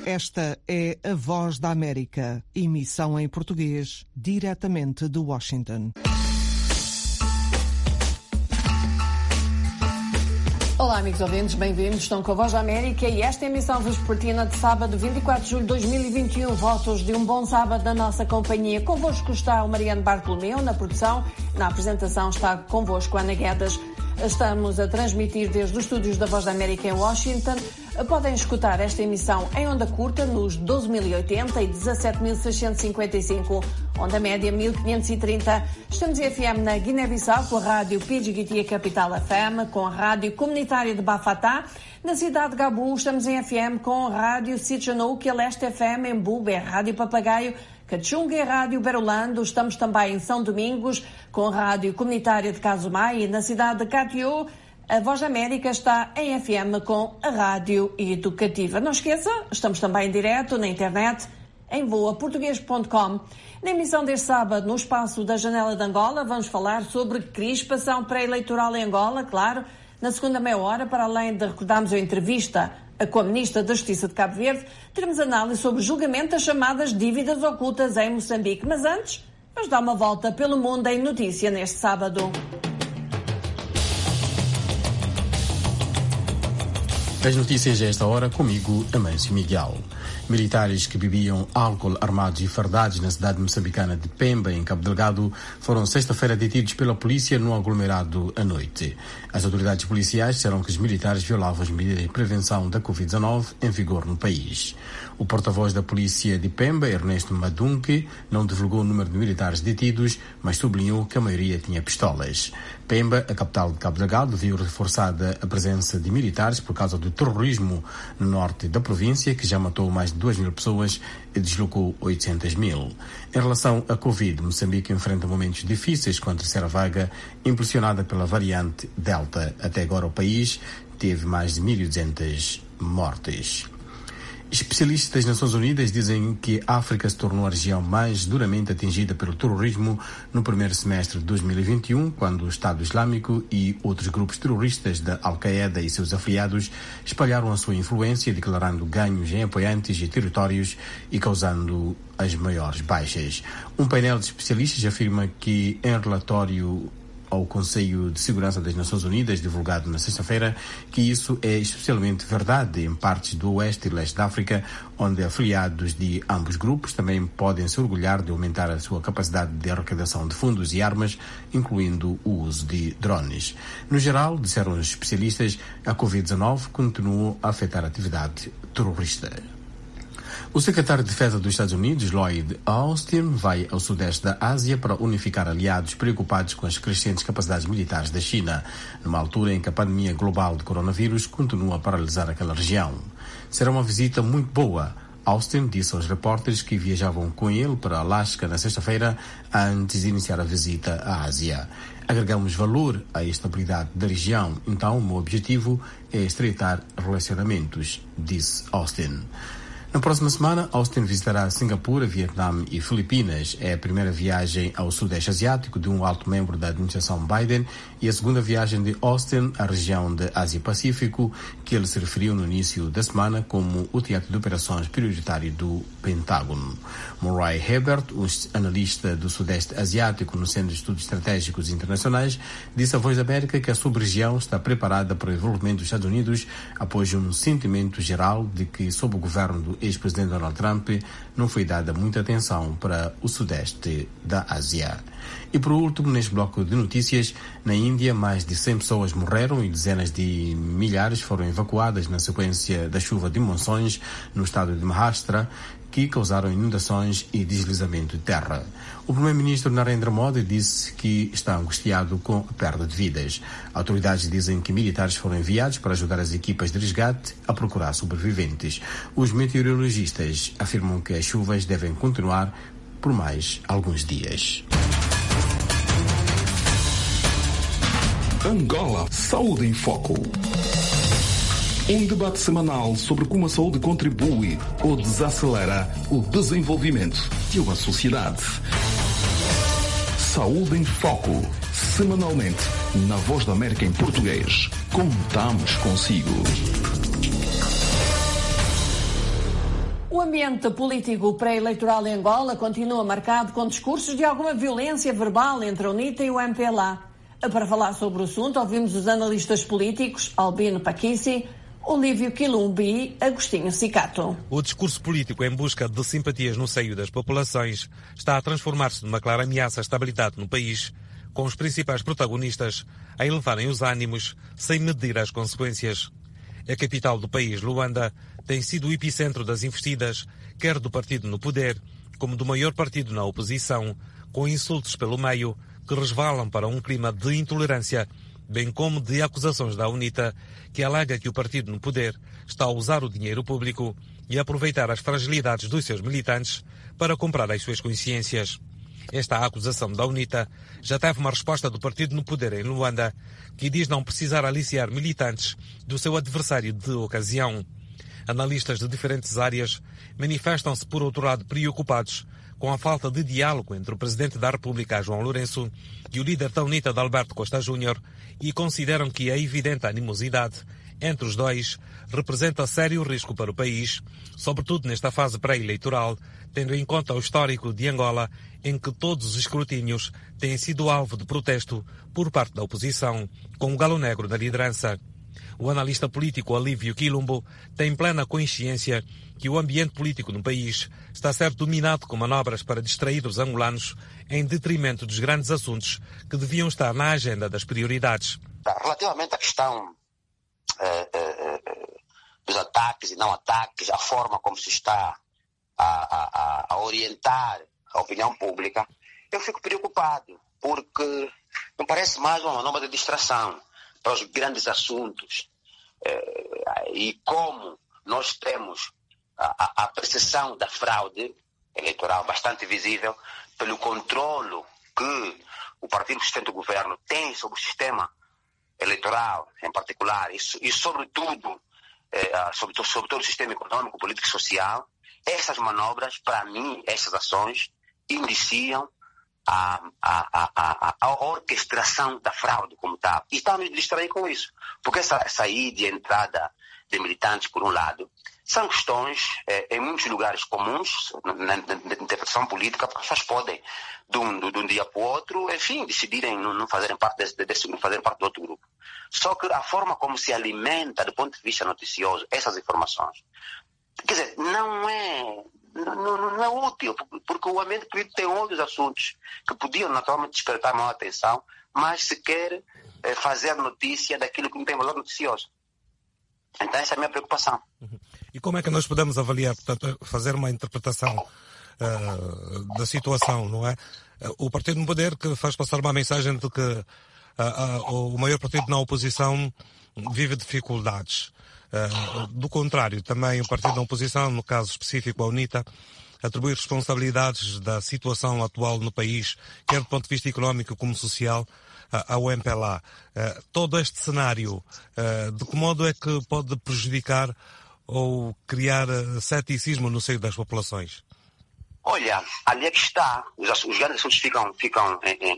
Esta é a Voz da América, emissão em português, diretamente de Washington. Olá, amigos ouvintes, bem-vindos. Estão com a Voz da América e esta é a emissão vespertina de sábado, 24 de julho de 2021. Votos de um bom sábado na nossa companhia. Convosco está o Mariano Bartolomeu na produção. Na apresentação está convosco Ana Guedes. Estamos a transmitir desde os estúdios da Voz da América em Washington. Podem escutar esta emissão em onda curta nos 12.080 e 17.655, onda média 1.530. Estamos em FM na Guiné-Bissau com a rádio Pidgiguitia Capital FM, com a rádio comunitária de Bafatá. Na cidade de Gabu estamos em FM com a rádio Sitchanou, Leste FM em Bube, rádio Papagaio, Cachunga e rádio Berolando. Estamos também em São Domingos com a rádio comunitária de Casumai e na cidade de Catiú. A Voz da América está em FM com a rádio educativa. Não esqueça, estamos também em direto na internet em voaportuguês.com. Na emissão deste sábado, no espaço da Janela de Angola, vamos falar sobre crispação pré-eleitoral em Angola, claro. Na segunda meia hora, para além de recordarmos a entrevista com a Ministra da Justiça de Cabo Verde, teremos análise sobre o julgamento das chamadas dívidas ocultas em Moçambique. Mas antes, vamos dar uma volta pelo mundo em notícia neste sábado. As notícias a esta hora, comigo, Amâncio Miguel. Militares que bebiam álcool armados e fardados na cidade moçambicana de Pemba, em Cabo Delgado, foram sexta-feira detidos pela polícia no aglomerado à noite. As autoridades policiais disseram que os militares violavam as medidas de prevenção da Covid-19 em vigor no país. O porta-voz da polícia de Pemba, Ernesto Madunque, não divulgou o número de militares detidos, mas sublinhou que a maioria tinha pistolas. Pemba, a capital de Cabo Delgado, viu reforçada a presença de militares por causa do terrorismo no norte da província, que já matou mais de 2.000 pessoas e deslocou 800.000. Em relação à Covid, Moçambique enfrenta momentos difíceis com a terceira vaga, impulsionada pela variante Delta. Até agora o país teve mais de 1.200 mortes. Especialistas das Nações Unidas dizem que a África se tornou a região mais duramente atingida pelo terrorismo no primeiro semestre de 2021, quando o Estado Islâmico e outros grupos terroristas da Al-Qaeda e seus afiliados espalharam a sua influência, declarando ganhos em apoiantes e territórios e causando as maiores baixas. Um painel de especialistas afirma que, em relatório ao Conselho de Segurança das Nações Unidas, divulgado na sexta-feira, que isso é especialmente verdade em partes do oeste e leste da África, onde afiliados de ambos grupos também podem se orgulhar de aumentar a sua capacidade de arrecadação de fundos e armas, incluindo o uso de drones. No geral, disseram os especialistas, a Covid-19 continuou a afetar a atividade terrorista. O secretário de Defesa dos Estados Unidos, Lloyd Austin, vai ao sudeste da Ásia para unificar aliados preocupados com as crescentes capacidades militares da China, numa altura em que a pandemia global de coronavírus continua a paralisar aquela região. Será uma visita muito boa, Austin disse aos repórteres que viajavam com ele para Alasca na sexta-feira antes de iniciar a visita à Ásia. Agregamos valor à estabilidade da região, então o meu objetivo é estreitar relacionamentos, disse Austin. Na próxima semana, Austin visitará Singapura, Vietnã e Filipinas. É a primeira viagem ao Sudeste Asiático de um alto membro da administração Biden e a segunda viagem de Austin à região de Ásia-Pacífico, que ele se referiu no início da semana como o teatro de operações prioritário do Pentágono. Murray Hebert, um analista do Sudeste Asiático no Centro de Estudos Estratégicos Internacionais, disse à Voz da América que a sub-região está preparada para o envolvimento dos Estados Unidos após um sentimento geral de que, sob o governo do ex-presidente Donald Trump, não foi dada muita atenção para o sudeste da Ásia. E por último, neste bloco de notícias, na Índia, mais de 100 pessoas morreram e dezenas de milhares foram evacuadas na sequência da chuva de monções no estado de Maharashtra, que causaram inundações e deslizamento de terra. O primeiro-ministro Narendra Modi disse que está angustiado com a perda de vidas. Autoridades dizem que militares foram enviados para ajudar as equipas de resgate a procurar sobreviventes. Os meteorologistas afirmam que as chuvas devem continuar por mais alguns dias. Angola Saúde em Foco. Um debate semanal sobre como a saúde contribui ou desacelera o desenvolvimento de uma sociedade. Saúde em Foco. Semanalmente, na Voz da América em português. Contamos consigo. O ambiente político pré-eleitoral em Angola continua marcado com discursos de alguma violência verbal entre a UNITA e o MPLA. Para falar sobre o assunto, ouvimos os analistas políticos Albino Paquissi, Olívio Quilumbi e Agostinho Cicato. O discurso político em busca de simpatias no seio das populações está a transformar-se numa clara ameaça à estabilidade no país, com os principais protagonistas a elevarem os ânimos sem medir as consequências. A capital do país, Luanda, tem sido o epicentro das investidas, quer do partido no poder, como do maior partido na oposição, com insultos pelo meio que resvalam para um clima de intolerância, bem como de acusações da UNITA, que alega que o partido no poder está a usar o dinheiro público e a aproveitar as fragilidades dos seus militantes para comprar as suas consciências. Esta acusação da UNITA já teve uma resposta do partido no poder em Luanda, que diz não precisar aliciar militantes do seu adversário de ocasião. Analistas de diferentes áreas manifestam-se, por outro lado, preocupados com a falta de diálogo entre o Presidente da República, João Lourenço, e o líder da UNITA, Alberto Costa Júnior, e consideram que a evidente animosidade entre os dois representa sério risco para o país, sobretudo nesta fase pré-eleitoral, tendo em conta o histórico de Angola, em que todos os escrutínios têm sido alvo de protesto por parte da oposição, com o Galo Negro na liderança. O analista político Olívio Quilumbo tem plena consciência que o ambiente político no país está a ser dominado com manobras para distrair os angolanos em detrimento dos grandes assuntos que deviam estar na agenda das prioridades. Relativamente à questão dos ataques e não ataques, a forma como se está a orientar a opinião pública, eu fico preocupado, porque me parece mais uma manobra de distração para os grandes assuntos. E como nós temos a percepção da fraude eleitoral bastante visível pelo controle que o partido que sustenta o governo tem sobre o sistema eleitoral em particular e sobretudo sobre todo o sistema econômico, político e social, essas manobras, para mim, essas ações indiciam a orquestração da fraude como tal. E estamos a distrair com isso. Porque essa saída e entrada de militantes, por um lado, são questões, em muitos lugares comuns, na interpretação política, porque as pessoas podem, de um dia para o outro, enfim, decidirem não fazerem parte desse grupo, fazerem parte do outro grupo. Só que a forma como se alimenta, do ponto de vista noticioso, essas informações, quer dizer, não é útil, porque o ambiente político tem outros assuntos que podiam naturalmente despertar maior atenção, mas se quer fazer notícia daquilo que não tem valor noticioso. Então essa é a minha preocupação. E como é que nós podemos avaliar, portanto, fazer uma interpretação da situação, não é? O partido no poder que faz passar uma mensagem de que o maior partido na oposição vive dificuldades. Do contrário, também o partido da oposição, no caso específico a UNITA, atribui responsabilidades da situação atual no país, quer do ponto de vista económico como social, ao MPLA. Todo este cenário, de que modo é que pode prejudicar ou criar ceticismo no seio das populações? Olha, ali é que está. Os grandes assuntos ficam,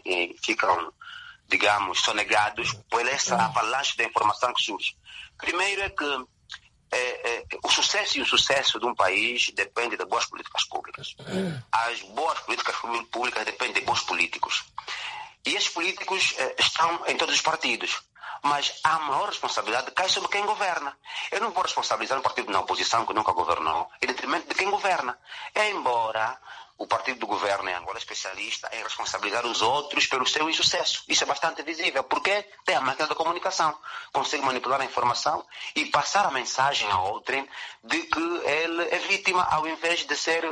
digamos, sonegados por essa avalanche da informação que surge. Primeiro é que o sucesso e o insucesso de um país depende de boas políticas públicas. As boas políticas públicas dependem de bons políticos. E esses políticos estão em todos os partidos. Mas a maior responsabilidade cai sobre quem governa. Eu não vou responsabilizar um partido na oposição que nunca governou, em detrimento de quem governa. Embora o partido do governo em Angola é especialista em responsabilizar os outros pelo seu insucesso. Isso é bastante visível, porque tem a máquina da comunicação. Consegue manipular a informação e passar a mensagem a outrem de que ele é vítima, ao invés de ser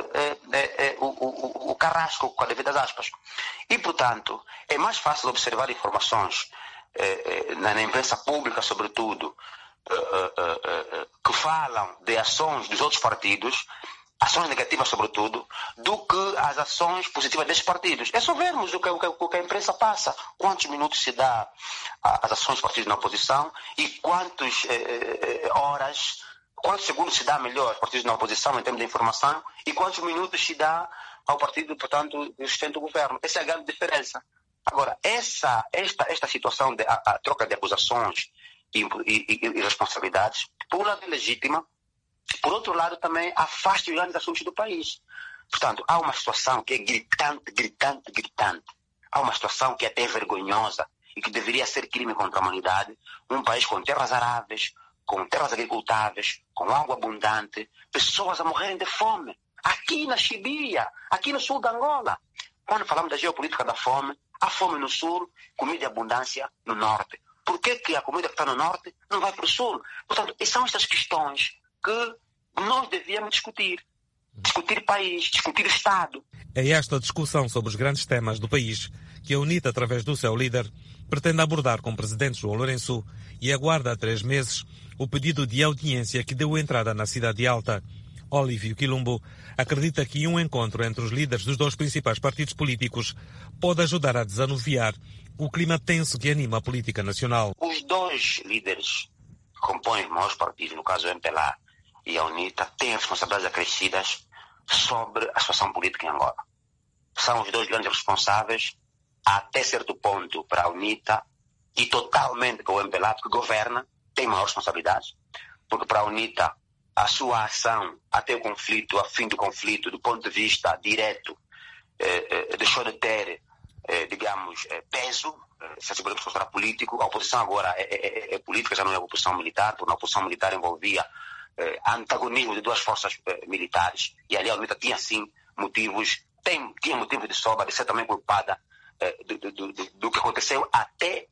o carrasco, com a devidas aspas. E, portanto, é mais fácil observar informações na imprensa pública, sobretudo, que falam de ações dos outros partidos, ações negativas, sobretudo, do que as ações positivas desses partidos. É só vermos o que a imprensa passa, quantos minutos se dá às ações dos partidos na oposição e quantos segundos se dá melhor aos partidos na oposição em termos de informação e quantos minutos se dá ao partido, portanto, que sustenta o governo. Essa é a grande diferença. Agora, esta situação de a troca de acusações e responsabilidades, por um lado é legítima, por outro lado, também afasta os grandes assuntos do país. Portanto, há uma situação que é gritante. Há uma situação que é até vergonhosa e que deveria ser crime contra a humanidade. Um país com terras aráveis, com terras agricultáveis, com água abundante, pessoas a morrerem de fome. Aqui na Chibia, aqui no sul da Angola. Quando falamos da geopolítica da fome, há fome no sul, comida e abundância no norte. Por que a comida que está no norte não vai para o sul? Portanto, são estas questões que nós devíamos discutir. Discutir país, discutir Estado. É esta discussão sobre os grandes temas do país que a UNITA, através do seu líder, pretende abordar com o presidente João Lourenço e aguarda há 3 meses o pedido de audiência que deu entrada na Cidade Alta. Olívio Quilumbo acredita que um encontro entre os líderes dos 2 principais partidos políticos pode ajudar a desanuviar o clima tenso que anima a política nacional. Os 2 líderes que compõem os maiores partidos, no caso o MPLA e a UNITA, têm responsabilidades acrescidas sobre a situação política em Angola. São os 2 grandes responsáveis, até certo ponto, para a UNITA e totalmente para o MPLA, que governa, tem maior responsabilidade, porque para a UNITA a sua ação até o conflito, a fim do conflito, do ponto de vista direto, deixou de ter, peso, se assim podemos considerar político. A oposição agora é política, já não é oposição militar, porque na oposição militar envolvia antagonismo de 2 forças militares, e ali a UNITA tinha sim motivos, tinha motivo de sobra de ser também culpada do que aconteceu até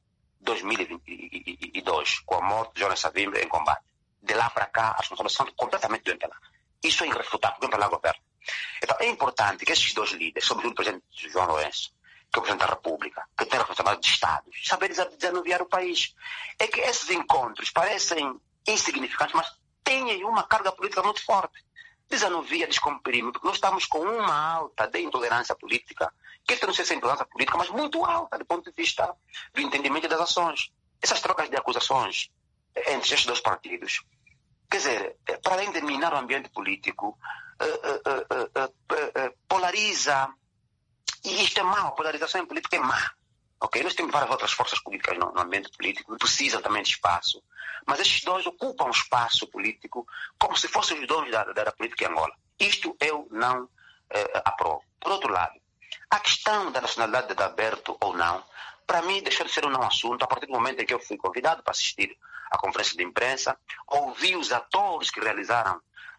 2022, com a morte de Jonas Savimbi em combate. De lá para cá, as responsabilidades são completamente do MPLA. Isso é irrefutável, porque o MPLA governa. Então, é importante que esses 2 líderes, sobretudo o presidente João Lourenço, que é o presidente da República, que tem a responsabilidade de Estados, saber desanuviar o país. É que esses encontros parecem insignificantes, mas têm uma carga política muito forte. Desanuvia, descomprime, porque nós estamos com uma alta de intolerância política, que esta não sei se é intolerância política, mas muito alta do ponto de vista do entendimento das ações. Essas trocas de acusações entre estes 2 partidos, quer dizer, para além de minar o ambiente político, polariza, e isto é mau, a polarização em política é má. Okay? Nós temos várias outras forças políticas no ambiente político que precisam também de espaço, mas estes 2 ocupam espaço político como se fossem os donos da política em Angola. Isto eu não aprovo. Por outro lado, a questão da nacionalidade de aberto ou não, para mim deixou de ser um não assunto a partir do momento em que eu fui convidado para assistir à conferência de imprensa, ouvi os atores que realizaram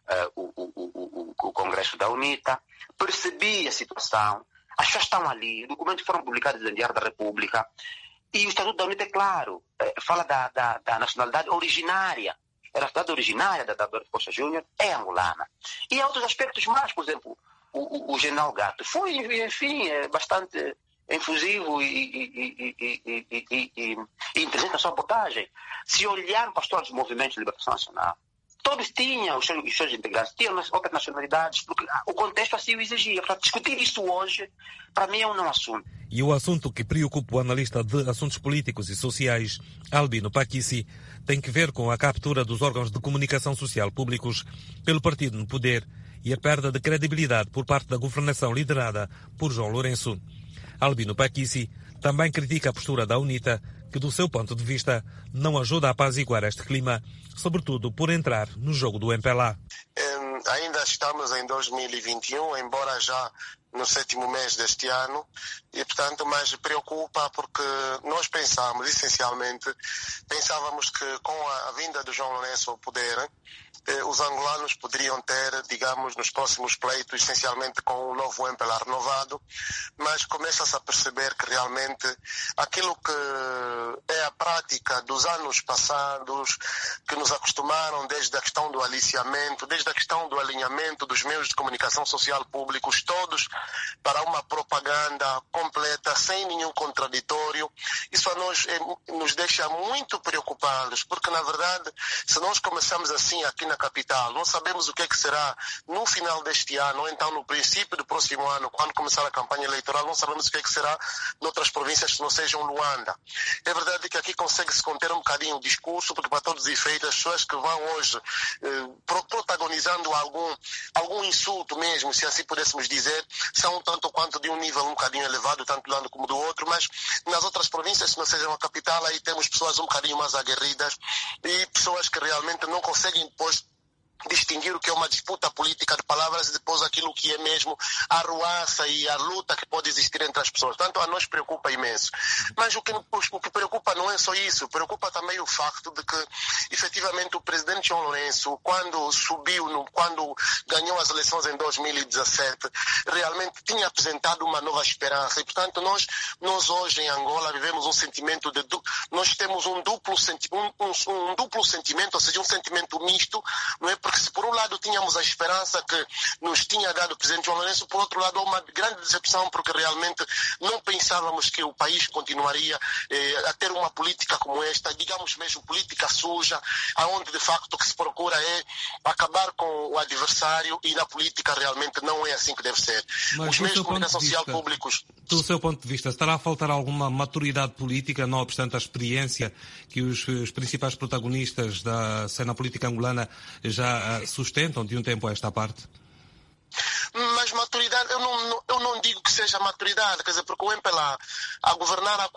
o congresso da UNITA, percebi a situação, as pessoas estão ali, os documentos foram publicados no Diário da República, e o Estatuto da UNITA, é claro, fala da nacionalidade originária. A nacionalidade originária da Alberto Costa Júnior é angolana. E há outros aspectos mais, por exemplo, o general Gato foi, enfim, bastante infusivo e inteligente na sua abordagem. Se olharmos para a história dos movimentos de libertação nacional, todos tinham os seus integrantes, tinham outras nacionalidades, porque o contexto assim o exigia. Portanto, discutir isso hoje, para mim, é um não assunto. E o assunto que preocupa o analista de assuntos políticos e sociais, Albino Paquici, tem que ver com a captura dos órgãos de comunicação social públicos pelo partido no poder e a perda de credibilidade por parte da governação liderada por João Lourenço. Albino Paquici também critica a postura da UNITA, que do seu ponto de vista não ajuda a apaziguar este clima, sobretudo por entrar no jogo do MPLA. Ainda estamos em 2021, embora já no 7º mês deste ano, e portanto, mas preocupa porque nós pensávamos que com a vinda do João Lourenço ao poder, os angolanos poderiam ter, digamos, nos próximos pleitos, essencialmente com o novo MPLA renovado, mas começa-se a perceber que realmente aquilo que é a prática dos anos passados, que nos acostumaram desde a questão do aliciamento, desde a questão do alinhamento dos meios de comunicação social públicos, todos para uma propaganda completa, sem nenhum contraditório, isso a nós nos deixa muito preocupados, porque na verdade, se nós começamos assim aqui na capital, não sabemos o que é que será no final deste ano, ou então no princípio do próximo ano, quando começar a campanha eleitoral, não sabemos o que é que será noutras províncias que não sejam Luanda. É verdade que aqui consegue-se conter um bocadinho o discurso, porque para todos os efeitos, as pessoas que vão hoje protagonizando algum insulto mesmo, se assim pudéssemos dizer, são tanto quanto de um nível um bocadinho elevado, tanto de um lado como do outro, mas nas outras províncias, que não sejam a capital, aí temos pessoas um bocadinho mais aguerridas e pessoas que realmente não conseguem depois distinguir o que é uma disputa política de palavras e depois aquilo que é mesmo a arruaça e a luta que pode existir entre as pessoas. Portanto, a nós preocupa imenso. Mas o que preocupa não é só isso, preocupa também o facto de que, efetivamente, o presidente João Lourenço, quando ganhou as eleições em 2017, realmente tinha apresentado uma nova esperança. E, portanto, nós hoje em Angola vivemos um sentimento nós temos um duplo sentimento, ou seja, um sentimento misto, não é? Porque se por um lado tínhamos a esperança que nos tinha dado o presidente João Lourenço, por outro lado há uma grande decepção, porque realmente não pensávamos que o país continuaria a ter uma política como esta, digamos mesmo política suja, aonde de facto o que se procura é acabar com o adversário, e na política realmente não é assim que deve ser. Mas os meios de comunicação social públicos... Do seu ponto de vista, estará a faltar alguma maturidade política, não obstante a experiência que os principais protagonistas da cena política angolana já sustentam de um tempo a esta parte? Mas maturidade, eu não digo que seja maturidade, quer dizer, porque o MPLA a governar há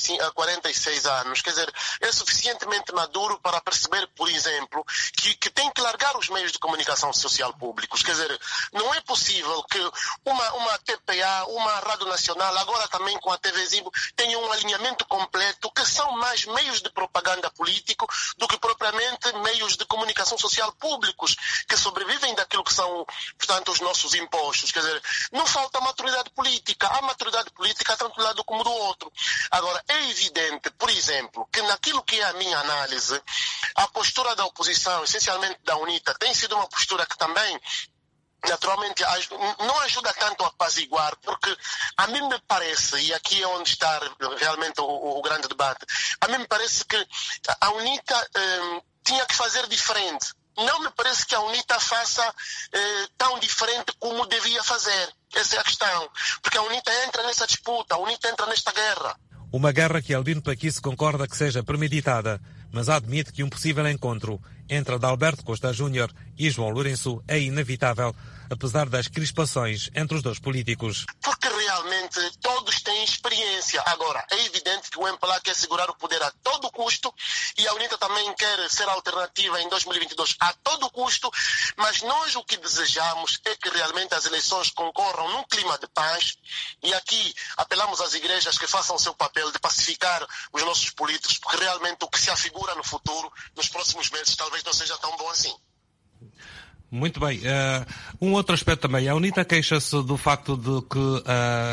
46 anos, quer dizer, é suficientemente maduro para perceber, por exemplo, que tem que largar os meios de comunicação social públicos. Quer dizer, não é possível que uma TPA, uma Rádio Nacional, agora também com a TV Zibo, tenham um alinhamento completo, que são mais meios de propaganda político do que propriamente meios de comunicação social públicos, que sobrevivem daquilo que são, portanto, os nossos impostos. Quer dizer, não falta maturidade política. Há maturidade política tanto de um lado como do outro. Agora, é evidente, por exemplo, que naquilo que é a minha análise, a postura da oposição, essencialmente da UNITA, tem sido uma postura que também, naturalmente, não ajuda tanto a apaziguar, porque a mim me parece, e aqui é onde está realmente o grande debate, a mim me parece que a UNITA tinha que fazer diferente. Não me parece que a UNITA faça tão diferente como devia fazer. Essa é a questão. Porque a UNITA entra nessa disputa, a UNITA entra nesta guerra. Uma guerra que Albino Paquice concorda que seja premeditada, mas admite que um possível encontro entre Adalberto Costa Júnior e João Lourenço é inevitável, apesar das crispações entre os dois políticos. Porque realmente todos têm experiência. Agora, é evidente que o MPLA quer segurar o poder a todo custo, e a UNITA também quer ser alternativa em 2022 a todo custo, mas nós o que desejamos é que realmente as eleições concorram num clima de paz, e aqui apelamos às igrejas que façam o seu papel de pacificar os nossos políticos, porque realmente o que se afigura no futuro, nos próximos meses, talvez não seja tão bom assim. Muito bem. Um outro aspecto também. A UNITA queixa-se do facto de que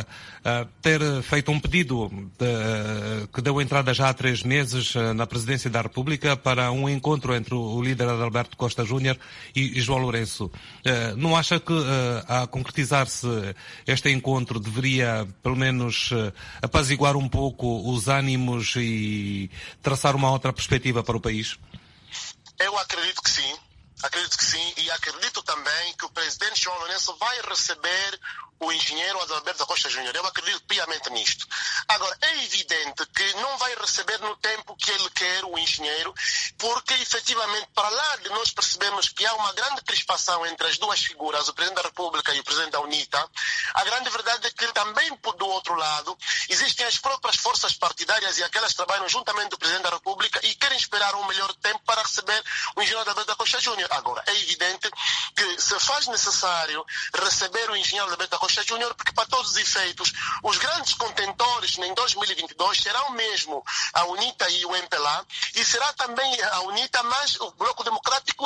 ter feito um pedido que deu entrada já há 3 meses na Presidência da República para um encontro entre o líder Adalberto Costa Júnior e João Lourenço. Não acha que, a concretizar-se este encontro, deveria, pelo menos, apaziguar um pouco os ânimos e traçar uma outra perspectiva para o país? Eu acredito que sim. Acredito que sim, e acredito também que o presidente João Lourenço vai receber o engenheiro Adalberto Costa Júnior. Eu acredito piamente nisto. Agora, é evidente que não vai receber no tempo que ele quer o engenheiro, porque efetivamente, para lá de nós percebemos que há uma grande crispação entre as duas figuras, o presidente da República e o presidente da UNITA, a grande verdade é que também do outro lado existem as próprias forças partidárias e aquelas que trabalham juntamente do presidente da República e querem esperar um melhor tempo para receber o engenheiro Adalberto Costa Júnior. Agora, é evidente que se faz necessário receber o engenheiro Adalberto Costa Júnior, porque para todos os efeitos, os grandes contentores em 2022 serão mesmo a UNITA e o MPLA, e será também a UNITA mais o Bloco Democrático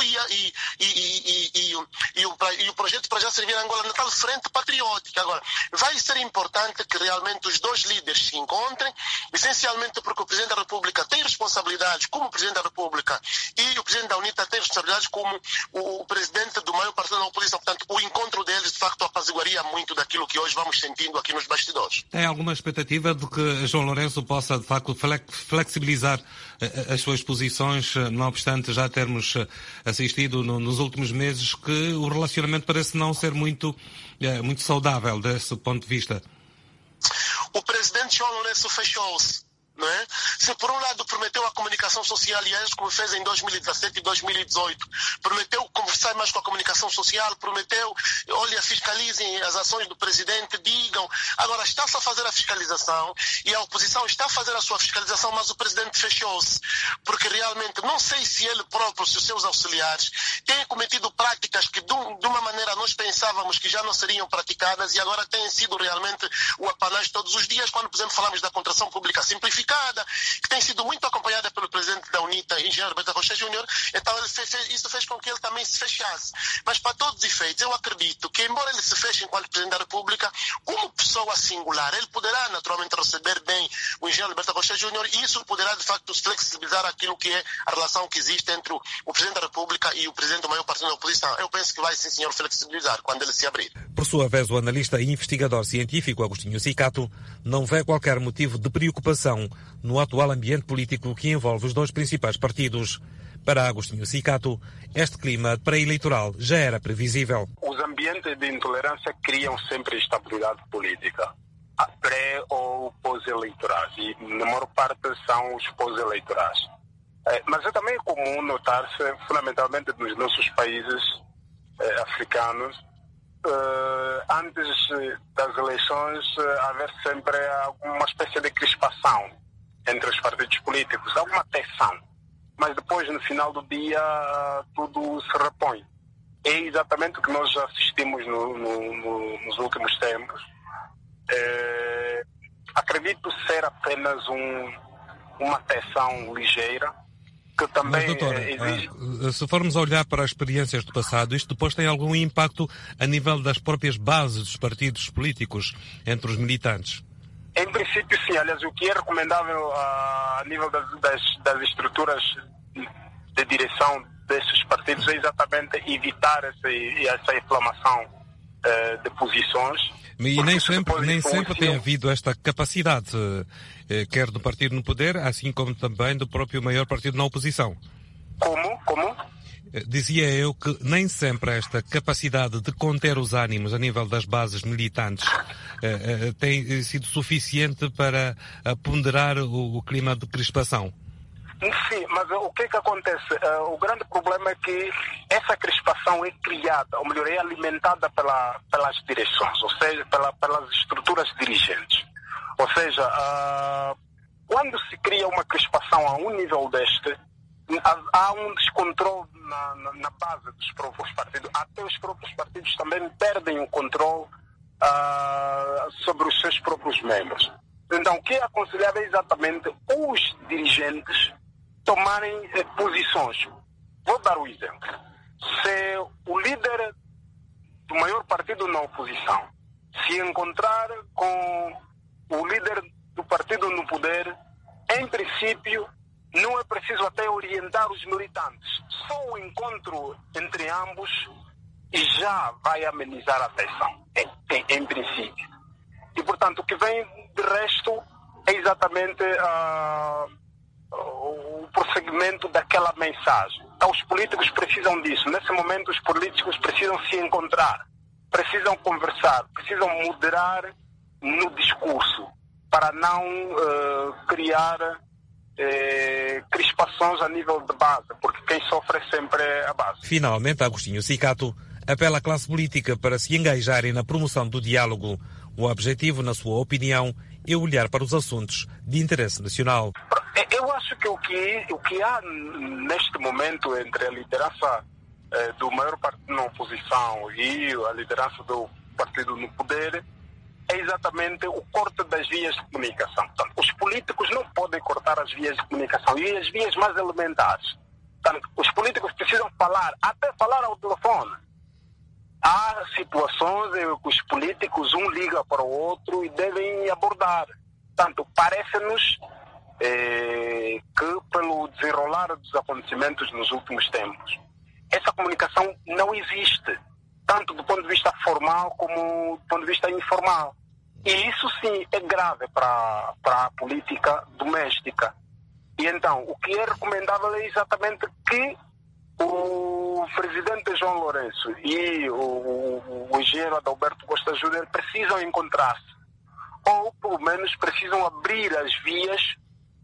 e o projeto para já servir a Angola na tal frente patriótica. Agora, vai ser importante que realmente os dois líderes se encontrem, essencialmente porque o Presidente da República tem responsabilidades como Presidente da República e o Presidente da UNITA tem responsabilidades como o Presidente do maior partido da oposição. Portanto, o encontro deles, de facto, apaziguaria muito daquilo que hoje vamos sentindo aqui nos bastidores. Tem alguma expectativa de que João Lourenço possa, de facto, flexibilizar as suas posições, não obstante já termos assistido nos últimos meses que o relacionamento parece não ser muito saudável desse ponto de vista? O presidente João Lourenço fechou-se. não é? Se por um lado prometeu a comunicação social, aliás, como fez em 2017 e 2018, prometeu conversar mais com a comunicação social, prometeu, olha, fiscalizem as ações do presidente, digam. Agora, está-se a fazer a fiscalização e a oposição está a fazer a sua fiscalização, mas o presidente fechou-se. Porque realmente, não sei se ele próprio, se os seus auxiliares, têm cometido práticas que de uma maneira nós pensávamos que já não seriam praticadas e agora têm sido realmente o apanágio todos os dias, quando, por exemplo, falamos da contratação pública simplificada, que tem sido muito acompanhada pelo presidente da UNITA, engenheiro Alberto Rocha Júnior, então isso fez com que ele também se fechasse. Mas para todos os efeitos, eu acredito que, embora ele se feche enquanto presidente da República, como pessoa singular, ele poderá naturalmente receber bem o engenheiro Alberto Rocha Júnior e isso poderá, de facto, flexibilizar aquilo que é a relação que existe entre o presidente da República e o presidente do maior partido da oposição. Eu penso que vai, sim, senhor, flexibilizar quando ele se abrir. Por sua vez, o analista e investigador científico Agostinho Sicato não vê qualquer motivo de preocupação no atual ambiente político que envolve os dois principais partidos. Para Agostinho Sicato, este clima pré-eleitoral já era previsível. Os ambientes de intolerância criam sempre instabilidade política, pré- ou pós-eleitorais, e na maior parte são os pós-eleitorais. Mas é também comum notar-se, fundamentalmente nos nossos países africanos, antes das eleições haver sempre alguma espécie de crispação entre os partidos políticos, alguma tensão. Mas depois, no final do dia, tudo se repõe. É exatamente o que nós assistimos nos últimos tempos. Acredito ser apenas uma tensão ligeira, que também. Mas, doutor, exige... se formos a olhar para as experiências do passado, isto depois tem algum impacto a nível das próprias bases dos partidos políticos, entre os militantes? Em princípio, sim. Aliás, o que é recomendável a nível das estruturas de direção desses partidos é exatamente evitar essa inflamação de posições. E nem sempre tem havido esta capacidade, quer do partido no poder, assim como também do próprio maior partido na oposição. Como? Dizia eu que nem sempre esta capacidade de conter os ânimos a nível das bases militantes tem sido suficiente para ponderar o clima de crispação. Sim, mas o que acontece? O grande problema é que essa crispação é criada, ou melhor, é alimentada pelas direções, ou seja, pelas estruturas dirigentes. Ou seja, quando se cria uma crispação a um nível deste, há um descontrole na base dos próprios partidos. Até os próprios partidos também perdem o controle sobre os seus próprios membros. Então, o que é aconselhável é exatamente os dirigentes tomarem posições. Vou dar um exemplo. Se o líder do maior partido na oposição se encontrar com o líder do partido no poder, em princípio, não é preciso até orientar os militantes. Só o encontro entre ambos já vai amenizar a tensão, em princípio. E, portanto, o que vem de resto é exatamente o prosseguimento daquela mensagem. Então, os políticos precisam disso. Nesse momento, os políticos precisam se encontrar, precisam conversar, precisam moderar no discurso para não criar crispações a nível de base, porque quem sofre é sempre a base. Finalmente, Agostinho Sicato apela à classe política para se engajarem na promoção do diálogo. O objetivo, na sua opinião, é olhar para os assuntos de interesse nacional. Eu acho que o que há neste momento entre a liderança do maior partido na oposição e a liderança do partido no poder é exatamente o corte das vias de comunicação. Portanto, os políticos não podem cortar as vias de comunicação e as vias mais elementares. Portanto, os políticos precisam falar, até falar ao telefone. Há situações em que os políticos um liga para o outro e devem abordar. Portanto, parece-nos que pelo desenrolar dos acontecimentos nos últimos tempos, essa comunicação não existe, tanto do ponto de vista formal como do ponto de vista informal. E isso sim é grave para a política doméstica. E então, o que é recomendável é exatamente que o presidente João Lourenço e o engenheiro Adalberto Costa Júnior precisam encontrar-se, ou pelo menos precisam abrir as vias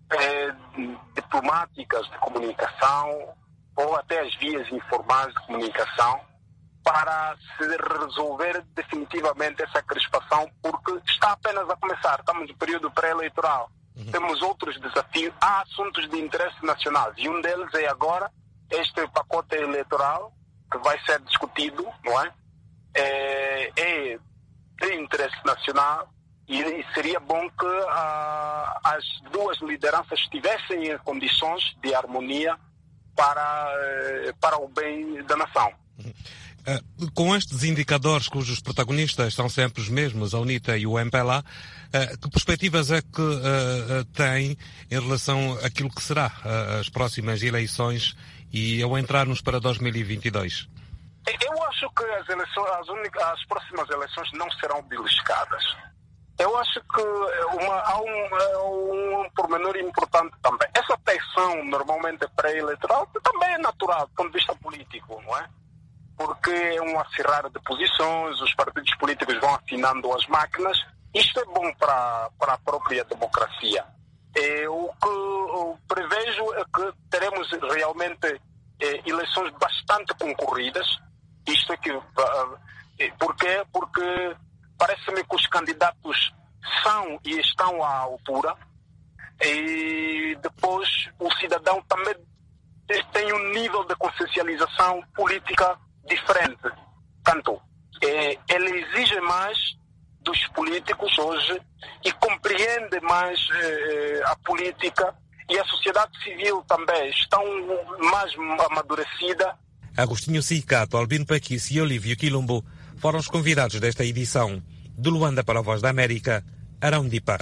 diplomáticas de comunicação ou até as vias informais de comunicação para se resolver definitivamente essa crispação, porque está apenas a começar. Estamos no período pré-eleitoral. Temos outros desafios. Há assuntos de interesse nacional e um deles é agora este pacote eleitoral que vai ser discutido, não é? É de interesse nacional e seria bom que as duas lideranças estivessem em condições de harmonia para o bem da nação. Com estes indicadores cujos protagonistas são sempre os mesmos, a UNITA e o MPLA, que perspectivas é que tem em relação àquilo que será as próximas eleições e ao entrarmos para 2022? Eu acho que as próximas eleições não serão beliscadas. Eu acho que há um pormenor importante também. Essa tensão normalmente pré-eleitoral também é natural do ponto de vista político, não é? Porque é um acirrar de posições, os partidos políticos vão afinando as máquinas. Isto é bom para a própria democracia. O que eu prevejo é que teremos realmente eleições bastante concorridas. Isto é que... Porquê? Porque parece-me que os candidatos são e estão à altura, e depois o cidadão também tem um nível de consciencialização política diferente. Portanto, ele exige mais dos políticos hoje e compreende mais a política, e a sociedade civil também estão mais amadurecida. Agostinho Cicato, Albino Paquice e Olívio Quilombo foram os convidados desta edição. De Luanda para a Voz da América, Arão Dipa.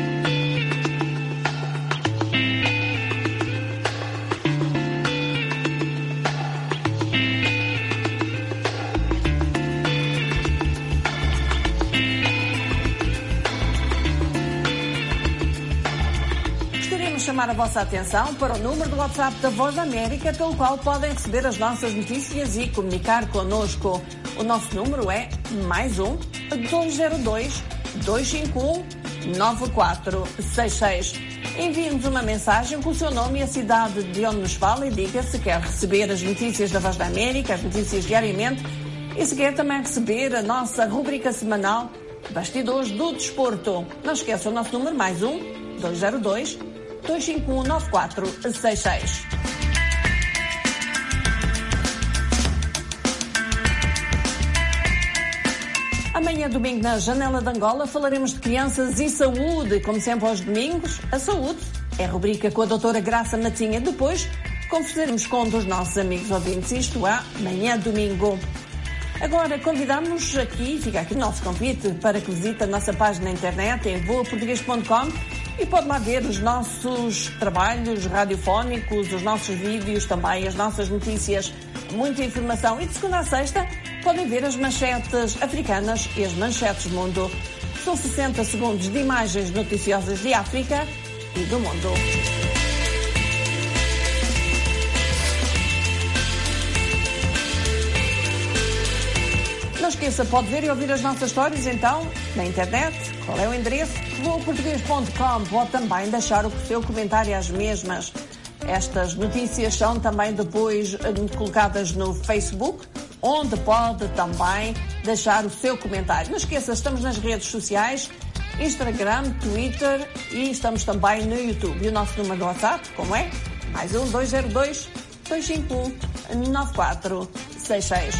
Gostaríamos de chamar a vossa atenção para o número do WhatsApp da Voz da América, pelo qual podem receber as nossas notícias e comunicar connosco. O nosso número é +1 202 251 9466. Envie-nos uma mensagem com o seu nome e a cidade de onde nos fala e diga se quer receber as notícias da Voz da América, as notícias diariamente, e se quer também receber a nossa rubrica semanal Bastidores do Desporto. Não esqueça o nosso número +1 202 251 9466. Amanhã, domingo, na Janela de Angola, falaremos de crianças e saúde. Como sempre aos domingos, a saúde é a rubrica com a doutora Graça Matinha. Depois, conversaremos com um dos nossos amigos ouvintes, isto amanhã, domingo. Agora, convidamos aqui, fica aqui o nosso convite para que visite a nossa página na internet em voaportugues.com e pode lá ver os nossos trabalhos radiofónicos, os nossos vídeos, também as nossas notícias, muita informação. E de segunda a sexta podem ver as manchetes africanas e as manchetes do mundo. São 60 segundos de imagens noticiosas de África e do mundo. Não esqueça, pode ver e ouvir as nossas histórias então na internet. Qual é o endereço? voaportugues.com. Pode também deixar o seu comentário às mesmas. Estas notícias são também depois colocadas no Facebook, onde pode também deixar o seu comentário. Não esqueça, estamos nas redes sociais, Instagram, Twitter, e estamos também no YouTube. E o nosso número do WhatsApp, como é? +1 202 251 9466.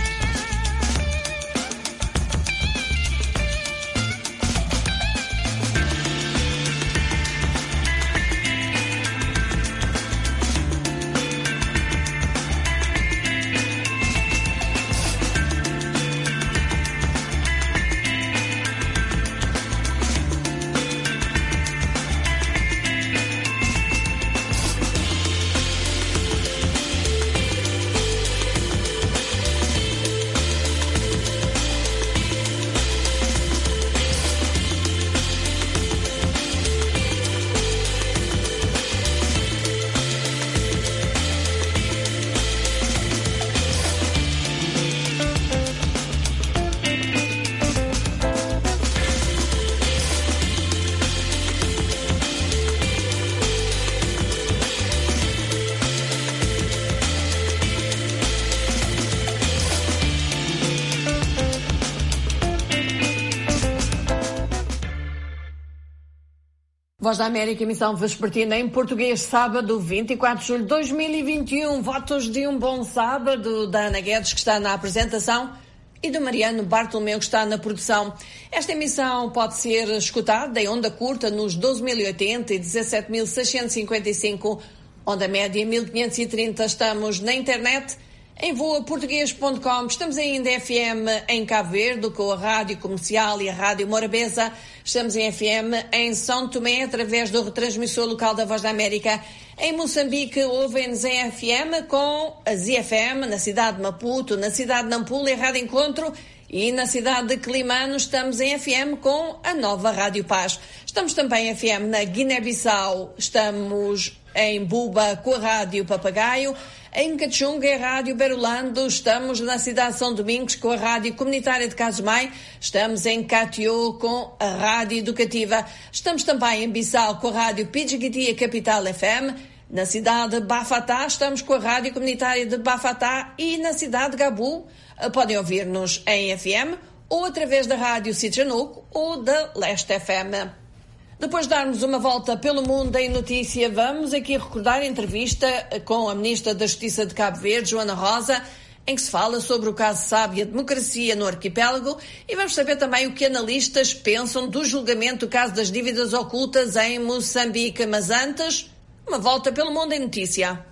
Voz da América, emissão vespertina em português, sábado 24 de julho de 2021. Votos de um bom sábado da Ana Guedes, que está na apresentação, e do Mariano Bartolomeu, que está na produção. Esta emissão pode ser escutada em onda curta nos 12.080 e 17.655, onda média 1.530. Estamos na internet em voaportuguês.com. Estamos ainda em FM em Cabo Verde, com a Rádio Comercial e a Rádio Morabeza. Estamos em FM em São Tomé, através do retransmissor local da Voz da América. Em Moçambique, ouvem-nos em FM com a ZFM, na cidade de Maputo, na cidade de Nampula, em Rádio Encontro, e na cidade de Climano estamos em FM com a nova Rádio Paz. Estamos também em FM na Guiné-Bissau, estamos em Buba com a Rádio Papagaio, em Cachunga é a Rádio Berulando, estamos na cidade de São Domingos com a Rádio Comunitária de Casumai, estamos em Catió com a Rádio Educativa, estamos também em Bissau com a Rádio Pidjigitia Capital FM, na cidade de Bafatá estamos com a Rádio Comunitária de Bafatá e na cidade de Gabu podem ouvir-nos em FM ou através da Rádio Sitjanuco ou da Leste FM. Depois de darmos uma volta pelo mundo em notícia, vamos aqui recordar a entrevista com a Ministra da Justiça de Cabo Verde, Joana Rosa, em que se fala sobre o caso SAB e a democracia no arquipélago, e vamos saber também o que analistas pensam do julgamento do caso das dívidas ocultas em Moçambique. Mas antes, uma volta pelo mundo em notícia.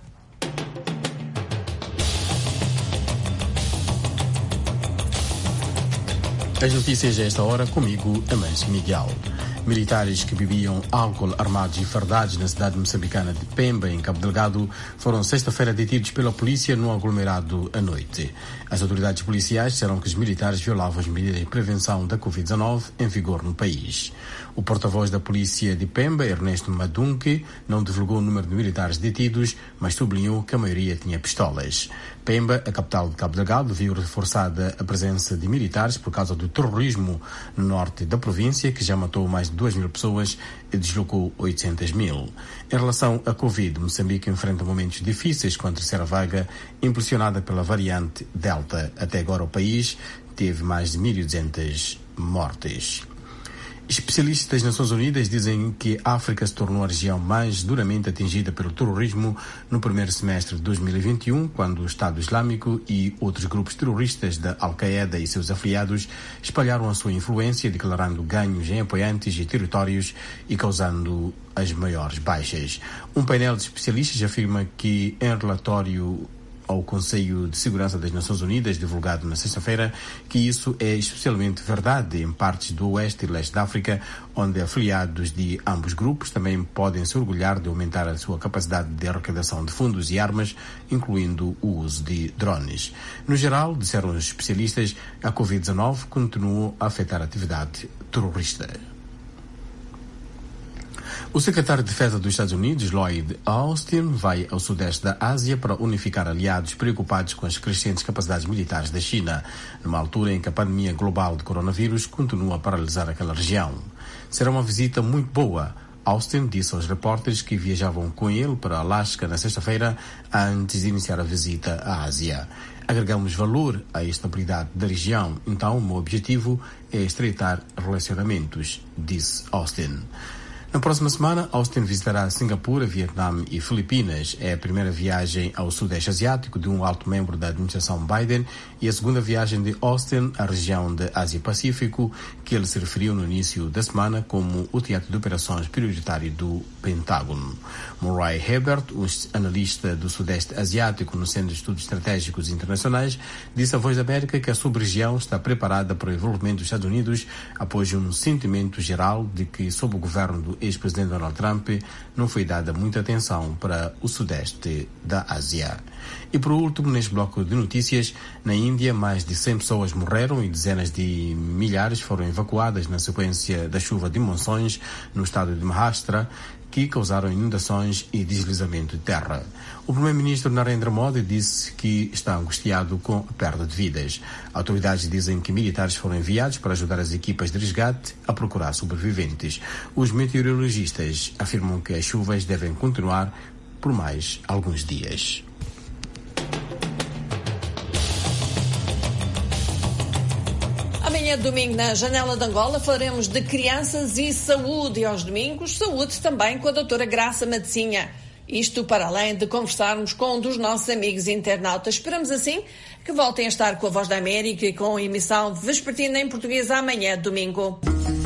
As notícias a esta hora, comigo, Amâncio Miguel. Militares que bebiam álcool armados e fardados na cidade moçambicana de Pemba, em Cabo Delgado, foram sexta-feira detidos pela polícia no aglomerado à noite. As autoridades policiais disseram que os militares violavam as medidas de prevenção da Covid-19 em vigor no país. O porta-voz da polícia de Pemba, Ernesto Madunque, não divulgou o número de militares detidos, mas sublinhou que a maioria tinha pistolas. Pemba, a capital de Cabo Delgado, viu reforçada a presença de militares por causa do terrorismo no norte da província, que já matou mais de 2.000 pessoas e deslocou 800.000. Em relação à Covid, Moçambique enfrenta momentos difíceis com a terceira vaga, impulsionada pela variante Delta. Até agora o país teve mais de 1.200 mortes. Especialistas das Nações Unidas dizem que a África se tornou a região mais duramente atingida pelo terrorismo no primeiro semestre de 2021, quando o Estado Islâmico e outros grupos terroristas da Al-Qaeda e seus afiliados espalharam a sua influência, declarando ganhos em apoiantes e territórios e causando as maiores baixas. Um painel de especialistas afirma que, em relatório ao Conselho de Segurança das Nações Unidas, divulgado na sexta-feira, que isso é especialmente verdade em partes do oeste e leste da África, onde afiliados de ambos grupos também podem se orgulhar de aumentar a sua capacidade de arrecadação de fundos e armas, incluindo o uso de drones. No geral, disseram os especialistas, a Covid-19 continuou a afetar a atividade terrorista. O secretário de Defesa dos Estados Unidos, Lloyd Austin, vai ao sudeste da Ásia para unificar aliados preocupados com as crescentes capacidades militares da China, numa altura em que a pandemia global de coronavírus continua a paralisar aquela região. Será uma visita muito boa. Austin disse aos repórteres que viajavam com ele para Alasca na sexta-feira antes de iniciar a visita à Ásia. Agregamos valor à estabilidade da região, então o meu objetivo é estreitar relacionamentos, disse Austin. Na próxima semana, Austin visitará Singapura, Vietnã e Filipinas. É a primeira viagem ao Sudeste Asiático de um alto membro da administração Biden e a segunda viagem de Austin à região da Ásia-Pacífico, que ele se referiu no início da semana como o teatro de operações prioritário do Pentágono. Murray Hebert, o analista do Sudeste Asiático no Centro de Estudos Estratégicos Internacionais, disse à Voz da América que a sub-região está preparada para o envolvimento dos Estados Unidos após um sentimento geral de que, sob o governo do ex-presidente Donald Trump, não foi dada muita atenção para o sudeste da Ásia. E por último, neste bloco de notícias, na Índia, mais de 100 pessoas morreram e dezenas de milhares foram evacuadas na sequência da chuva de monções no estado de Maharashtra, que causaram inundações e deslizamento de terra. O primeiro-ministro Narendra Modi disse que está angustiado com a perda de vidas. Autoridades dizem que militares foram enviados para ajudar as equipas de resgate a procurar sobreviventes. Os meteorologistas afirmam que as chuvas devem continuar por mais alguns dias. Amanhã Amanhã, domingo, na Janela de Angola, falaremos de crianças e saúde. E aos domingos, saúde também com a doutora Graça Madecinha. Isto para além de conversarmos com um dos nossos amigos internautas. Esperamos assim que voltem a estar com a Voz da América e com a emissão vespertina em português amanhã, domingo.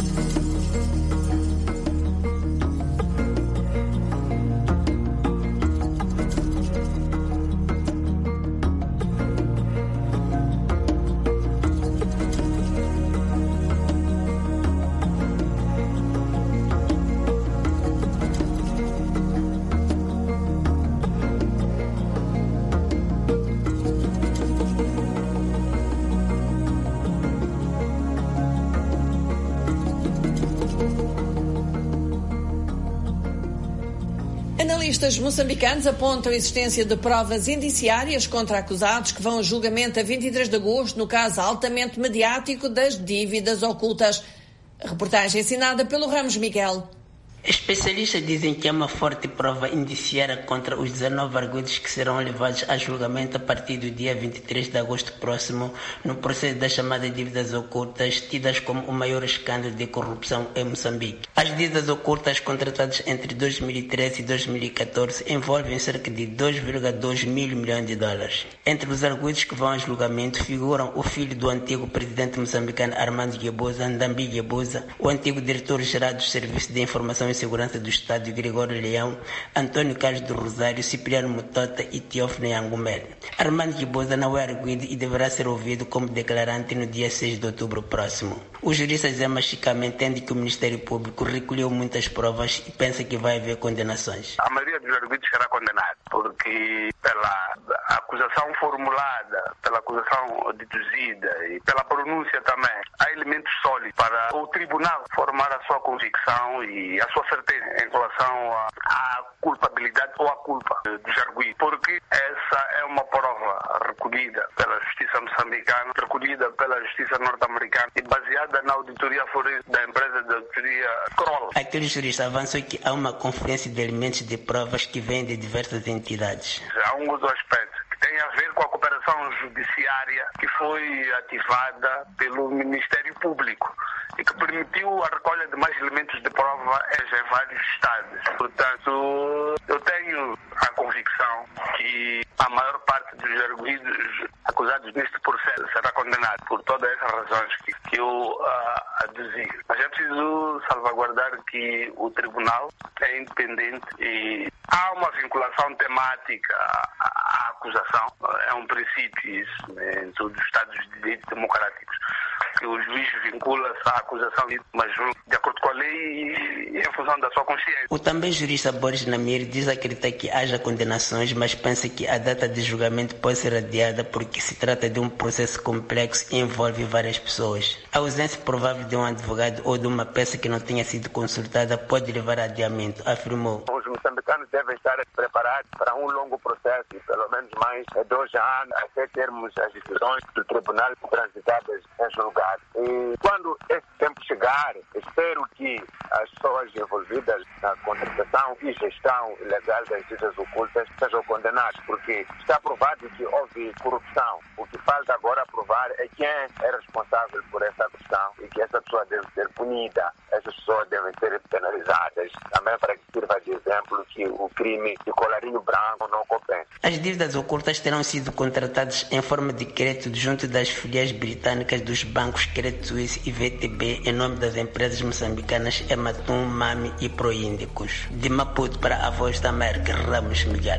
Analistas moçambicanos apontam a existência de provas indiciárias contra acusados que vão a julgamento a 23 de agosto no caso altamente mediático das dívidas ocultas. A reportagem assinada pelo Ramos Miguel. Especialistas dizem que há uma forte prova indiciária contra os 19 arguidos que serão levados a julgamento a partir do dia 23 de agosto próximo no processo das chamadas dívidas ocultas, tidas como o maior escândalo de corrupção em Moçambique. As dívidas ocultas contratadas entre 2013 e 2014 envolvem cerca de 2,2 mil milhões de dólares. Entre os arguidos que vão a julgamento figuram o filho do antigo presidente moçambicano Armando Guebuza, Ndambi Guebuza, o antigo diretor-geral dos Serviços de Informação e Segurança do Estado, Gregório Leão, Antônio Carlos do Rosário, Cipriano Mutota e Teófilo Angumel. Armando Guebuza não é arguido e deverá ser ouvido como declarante no dia 6 de outubro próximo. O jurista Zé Machicama entende que o Ministério Público recolheu muitas provas e pensa que vai haver condenações. A maioria dos arguidos será condenada, porque pela acusação formulada, pela acusação deduzida e pela pronúncia também, há elementos sólidos para o tribunal formar a sua convicção e a sua certeza em relação à culpabilidade ou à culpa dos arguidos, porque essa é uma prova recolhida pela justiça moçambicana, recolhida pela justiça norte-americana e baseada na auditoria forense da empresa de auditoria Kroll. Aquele jurista avançou que há uma conferência de elementos de provas que vêm de diversas entidades. Há um outro aspecto que tem a ver com a cooperação judiciária que foi ativada pelo Ministério Público e que permitiu a recolha de mais elementos de prova em vários estados. Portanto, eu tenho a convicção que a maior parte dos arguidos acusados neste processo será condenado por todas essas razões que eu aduzi. Mas é preciso salvaguardar que o tribunal é independente e há uma vinculação temática à acusação. É um princípio isso em todos os estados de direito democráticos, que o juiz vincula-se à acusação, mas de acordo com a lei e em função da sua consciência. O também jurista Boris Namir diz acreditar que haja condenações, mas pensa que a data de julgamento pode ser adiada porque se trata de um processo complexo e envolve várias pessoas. A ausência provável de um advogado ou de uma peça que não tenha sido consultada pode levar a adiamento, afirmou. Os moçambicanos devem estar preparados para um longo processo, pelo menos mais 2 anos, até termos as decisões do tribunal transitadas em julgado. E quando esse tempo chegar, espero que as pessoas envolvidas na contratação e gestão ilegal das dívidas ocultas sejam condenadas, porque está provado que houve corrupção. O que falta agora provar é quem é responsável por essa questão e que essa pessoa deve ser punida. Essas pessoas devem ser penalizadas também para que sirva de exemplo que o crime de colarinho branco não compensa. As dívidas ocultas terão sido contratadas em forma de crédito junto das filiais britânicas dos bancos Credit Suisse e VTB em nome das empresas moçambicanas Ematum, Mami e Proíndicos. De Maputo para a Voz da América, Ramos Miguel.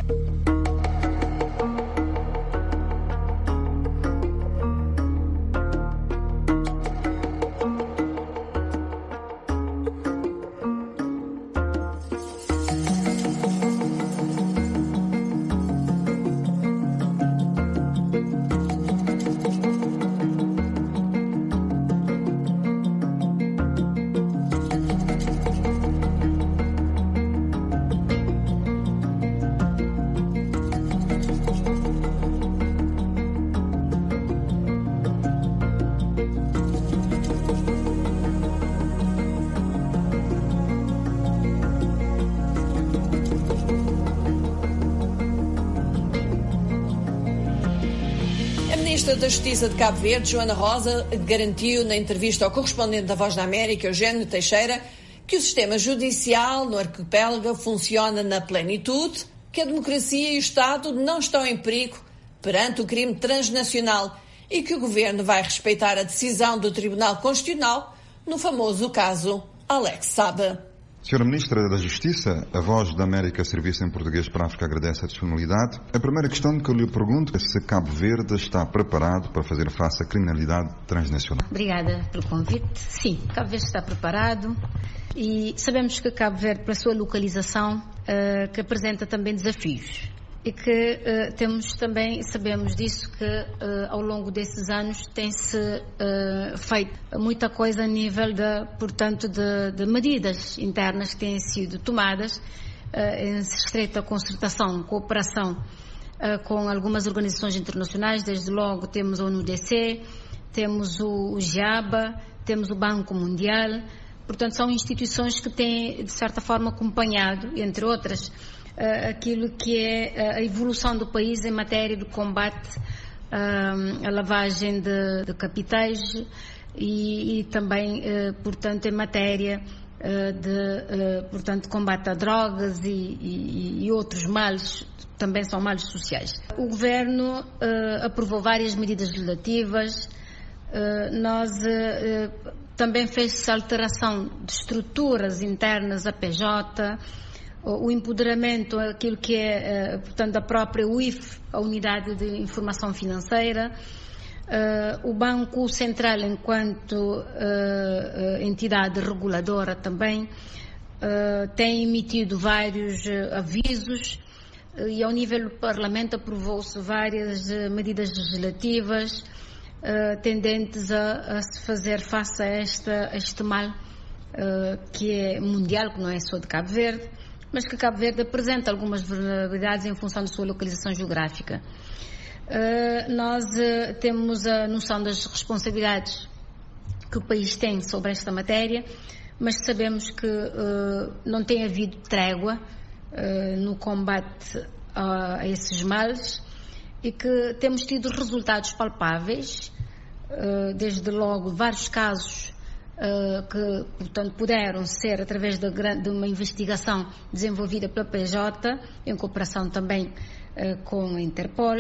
Ministra da Justiça de Cabo Verde, Joana Rosa, garantiu na entrevista ao correspondente da Voz da América, Eugênio Teixeira, que o sistema judicial no arquipélago funciona na plenitude, que a democracia e o Estado não estão em perigo perante o crime transnacional e que o Governo vai respeitar a decisão do Tribunal Constitucional no famoso caso Alex Saab. Senhora Ministra da Justiça, a Voz da América Serviço em Português para a África agradece a disponibilidade. A primeira questão que eu lhe pergunto é se Cabo Verde está preparado para fazer face à criminalidade transnacional. Obrigada pelo convite. Sim, Cabo Verde está preparado e sabemos que Cabo Verde, pela sua localização, que apresenta também desafios. E que sabemos disso, que ao longo desses anos tem-se feito muita coisa a nível de medidas internas que têm sido tomadas em estreita concertação, cooperação com algumas organizações internacionais. Desde logo temos a ONU-DC, temos o GIABA, temos o Banco Mundial. Portanto, são instituições que têm, de certa forma, acompanhado, entre outras, aquilo que é a evolução do país em matéria de combate à lavagem de capitais e também, portanto, em matéria de combate a drogas e outros males, também são males sociais. O Governo aprovou várias medidas legislativas. Também fez-se alteração de estruturas internas, a PJ, o empoderamento, aquilo que é, portanto, a própria UIF, a Unidade de Informação Financeira, o Banco Central enquanto entidade reguladora também tem emitido vários avisos e ao nível do Parlamento aprovou-se várias medidas legislativas tendentes a se fazer face a este mal que é mundial, que não é só de Cabo Verde, mas que Cabo Verde apresenta algumas vulnerabilidades em função da sua localização geográfica. Nós temos a noção das responsabilidades que o país tem sobre esta matéria, mas sabemos que não tem havido trégua no combate a esses males e que temos tido resultados palpáveis, desde logo vários casos que, portanto, puderam ser através de uma investigação desenvolvida pela PJ, em cooperação também com a Interpol,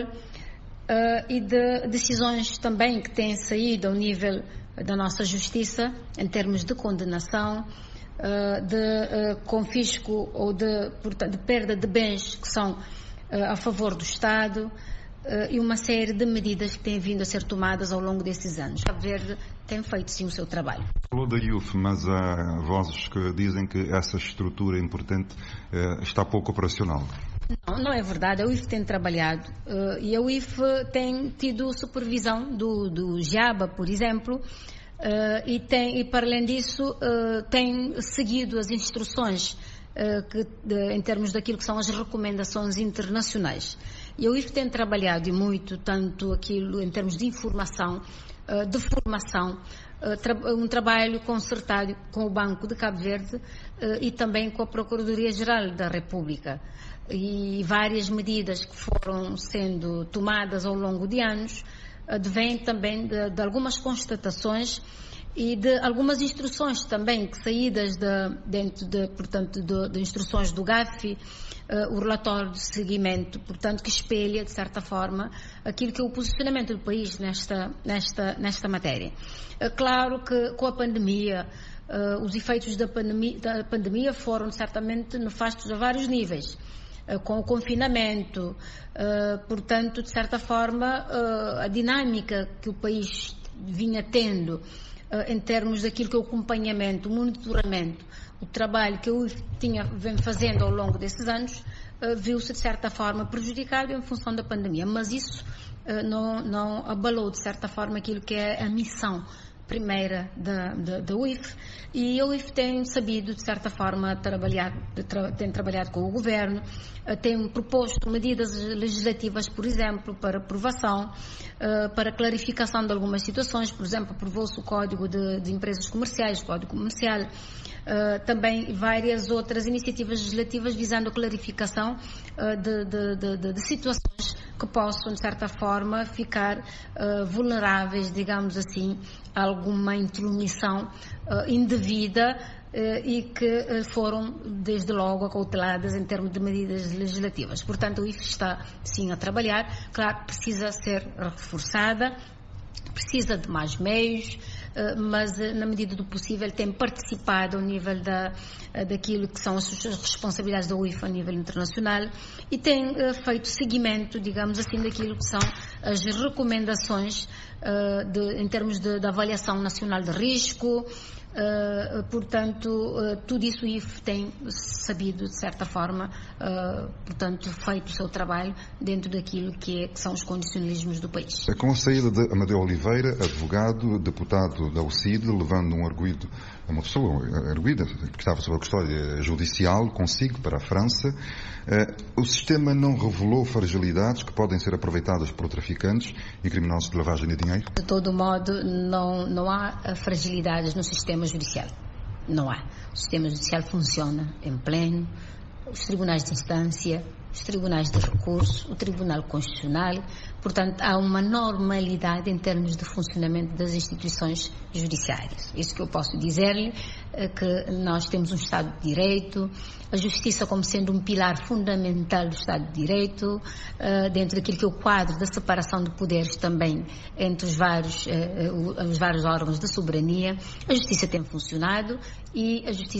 e de decisões também que têm saído ao nível da nossa justiça, em termos de condenação, de confisco ou de perda de bens que são a favor do Estado, e uma série de medidas que têm vindo a ser tomadas ao longo desses anos. Cabo Verde tem feito sim o seu trabalho. Falou da IUF, mas há vozes que dizem que essa estrutura importante está pouco operacional. Não é verdade. A UIF tem trabalhado e a UIF tem tido supervisão do GIABA, por exemplo, e para além disso tem seguido as instruções em termos daquilo que são as recomendações internacionais. E a UIF tem trabalhado e muito, tanto aquilo em termos de informação, de formação, um trabalho concertado com o Banco de Cabo Verde e também com a Procuradoria-Geral da República. E várias medidas que foram sendo tomadas ao longo de anos advêm também de algumas constatações e de algumas instruções também que saídas de instruções do GAFI, o relatório de seguimento, portanto, que espelha, de certa forma, aquilo que é o posicionamento do país nesta matéria. Claro que com a pandemia, os efeitos da pandemia foram certamente nefastos a vários níveis. Com o confinamento, portanto, de certa forma, a dinâmica que o país vinha tendo em termos daquilo que é o acompanhamento, o monitoramento, o trabalho que eu vem fazendo ao longo desses anos, viu-se de certa forma prejudicado em função da pandemia, mas isso não abalou de certa forma aquilo que é a missão primeira da UIF, e a UIF tem sabido de certa forma tem trabalhado com o Governo, tem proposto medidas legislativas, por exemplo, para aprovação, para clarificação de algumas situações. Por exemplo, aprovou-se o Código de Empresas Comerciais, o Código Comercial, também várias outras iniciativas legislativas visando a clarificação de situações que possam, de certa forma, ficar vulneráveis, digamos assim, a alguma intromissão indevida e que foram, desde logo, acauteladas em termos de medidas legislativas. Portanto, o IFE está, sim, a trabalhar. Claro, precisa ser reforçada, precisa de mais meios, mas na medida do possível tem participado ao nível daquilo que são as suas responsabilidades da UIF a nível internacional e tem feito seguimento, digamos assim, daquilo que são as recomendações em termos de avaliação nacional de risco. Portanto, tudo isso o IFE tem sabido, de certa forma, portanto, feito o seu trabalho dentro daquilo que são os condicionalismos do país. Com a saída de Amadeu Oliveira, advogado, deputado da UCID, levando uma pessoa arguida, que estava sob a custódia judicial, consigo para a França, o sistema não revelou fragilidades que podem ser aproveitadas por traficantes e criminosos de lavagem de dinheiro? De todo modo, não há fragilidades no sistema judicial. Não há. O sistema judicial funciona em pleno. Os tribunais de instância, os tribunais de recurso, o Tribunal Constitucional. Portanto, há uma normalidade em termos de funcionamento das instituições judiciárias. Isso que eu posso dizer-lhe, que nós temos um Estado de Direito, a Justiça como sendo um pilar fundamental do Estado de Direito, dentro daquilo que é o quadro da separação de poderes também entre os vários órgãos da soberania. A Justiça tem funcionado e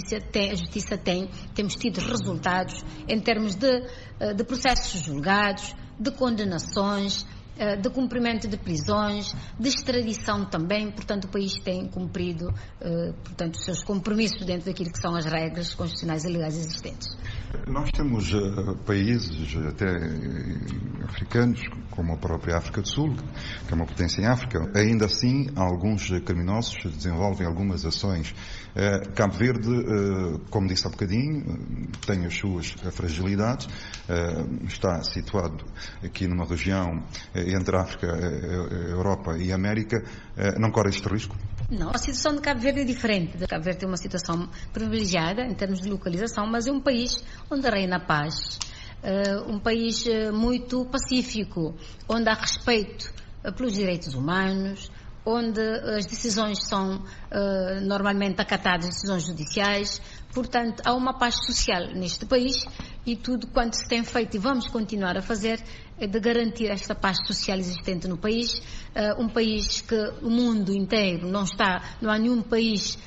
temos tido resultados em termos de processos julgados, de condenações, de cumprimento de prisões, de extradição também. Portanto, o país tem cumprido os seus compromissos dentro daquilo que são as regras constitucionais e legais existentes. Nós temos países até africanos, como a própria África do Sul, que é uma potência em África. Ainda assim, alguns criminosos desenvolvem algumas ações. Cabo Verde, como disse há bocadinho, tem as suas fragilidades. Está situado aqui numa região entre a África, a Europa e a América. Não corre este risco? Não, a situação de Cabo Verde é diferente. Cabo Verde tem uma situação privilegiada em termos de localização, mas é um país onde reina a paz, um país muito pacífico, onde há respeito pelos direitos humanos, onde as decisões são normalmente acatadas, decisões judiciais. Portanto, há uma paz social neste país e tudo quanto se tem feito e vamos continuar a fazer é de garantir esta paz social existente no país. Um país que o mundo inteiro não há nenhum país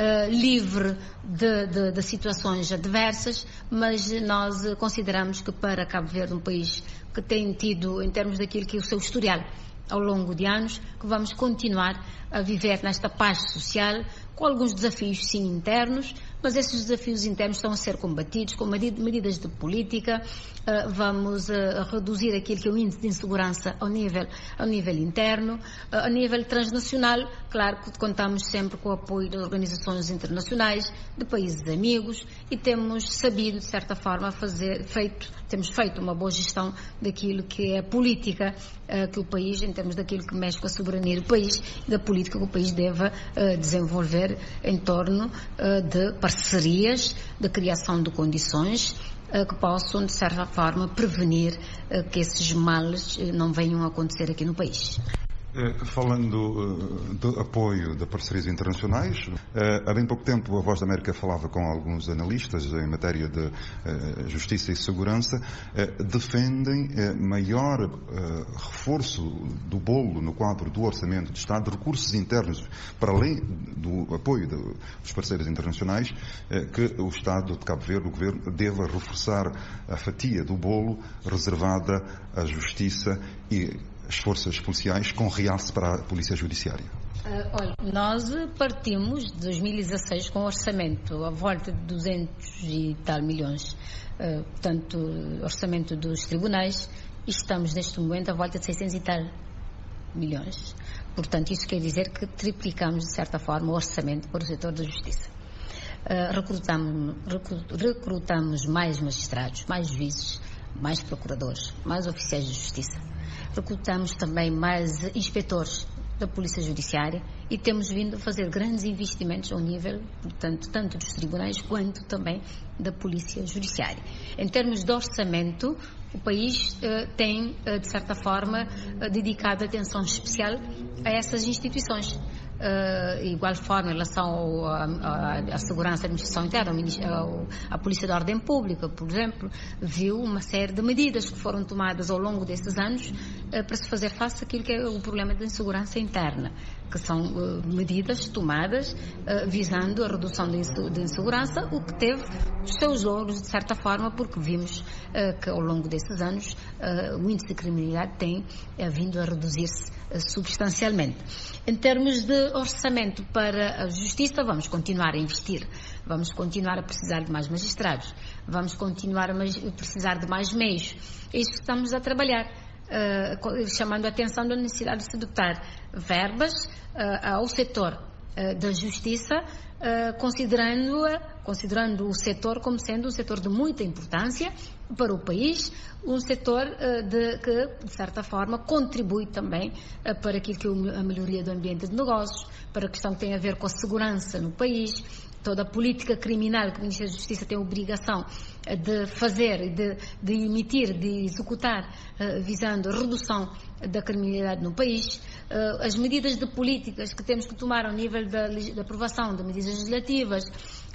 livre de situações adversas, mas nós consideramos que para Cabo Verde, um país que tem tido, em termos daquilo que é o seu historial ao longo de anos, que vamos continuar a viver nesta paz social, com alguns desafios, sim, internos, mas esses desafios internos estão a ser combatidos com medidas de política. Vamos reduzir aquilo que é o índice de insegurança ao nível interno. A nível transnacional, claro que contamos sempre com o apoio das organizações internacionais, de países amigos, e temos sabido, de certa forma, temos feito uma boa gestão daquilo que é a política que o país, em termos daquilo que mexe com a soberania do país, e da política que o país deve desenvolver em torno de parcerias, de criação de condições que possam, de certa forma, prevenir que esses males não venham a acontecer aqui no país. Falando de apoio de parcerias internacionais, há bem pouco tempo a Voz da América falava com alguns analistas em matéria de justiça e segurança, defendem maior reforço do bolo no quadro do orçamento de Estado, de recursos internos, para além do apoio dos parceiros internacionais, que o Estado de Cabo Verde, o Governo, deva reforçar a fatia do bolo reservada à justiça e as forças policiais, com realce para a Polícia Judiciária. Olha, nós partimos de 2016 com um orçamento à volta de 200 e tal milhões, portanto, orçamento dos tribunais, e estamos neste momento à volta de 600 e tal milhões. Portanto, isso quer dizer que triplicamos, de certa forma, o orçamento para o setor da justiça. Recrutamos mais magistrados, mais juízes, mais procuradores, mais oficiais de justiça. Recrutamos também mais inspetores da Polícia Judiciária e temos vindo a fazer grandes investimentos ao nível, portanto, tanto dos tribunais quanto também da Polícia Judiciária. Em termos de orçamento, o país tem, de certa forma, dedicado atenção especial a essas instituições. Igual forma, em relação à segurança da administração interna, a Polícia da Ordem Pública, por exemplo, viu uma série de medidas que foram tomadas ao longo desses anos para se fazer face àquilo que é o problema da insegurança interna, que são medidas tomadas visando a redução da insegurança, o que teve os seus louros, de certa forma, porque vimos que ao longo desses anos o índice de criminalidade tem vindo a reduzir-se substancialmente. Em termos de orçamento para a Justiça, vamos continuar a investir, vamos continuar a precisar de mais magistrados, vamos continuar a precisar de mais meios. É isso que estamos a trabalhar, chamando a atenção da necessidade de se dotar verbas ao setor da Justiça, considerando o setor como sendo um setor de muita importância para o país, um setor que, de certa forma, contribui também para aquilo que é a melhoria do ambiente de negócios, para a questão que tem a ver com a segurança no país, toda a política criminal que o Ministério da Justiça tem a obrigação de fazer, de emitir, de executar, visando a redução da criminalidade no país, as medidas de políticas que temos que tomar ao nível da aprovação de medidas legislativas,